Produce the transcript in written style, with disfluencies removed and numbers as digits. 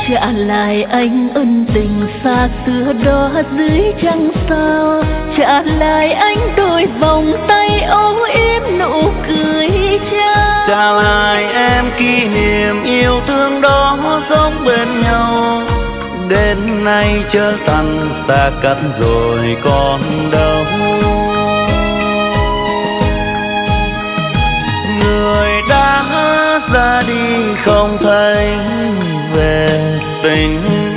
trả lại anh ân tình xa xưa đó dưới trăng sao, trả lại anh đôi vòng tay âu yếm nụ cười trao, trả lại em kỷ niệm yêu thương đó sống bên nhau. Đến nay chớ tàn xa cách rồi còn đâu, người đã ra đi không thấy về, tình